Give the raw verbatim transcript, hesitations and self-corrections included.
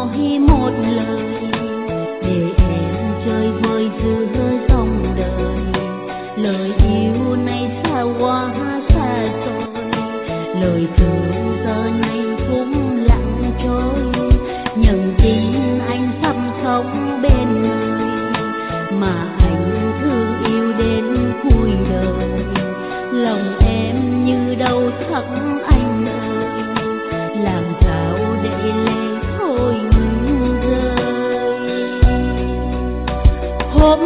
nói một lời để em chơi vơi giữa dòng đời. Lời yêu này xa quá xa rồi, lời thương giờ này cũng lặng trôi. Nhận tin anh sắp sống bên người, mà anh thương yêu đến cuối đời. Lòng em như đau thắt anh ơi, làm sao để lệ thôi ngừng rơi. Hôm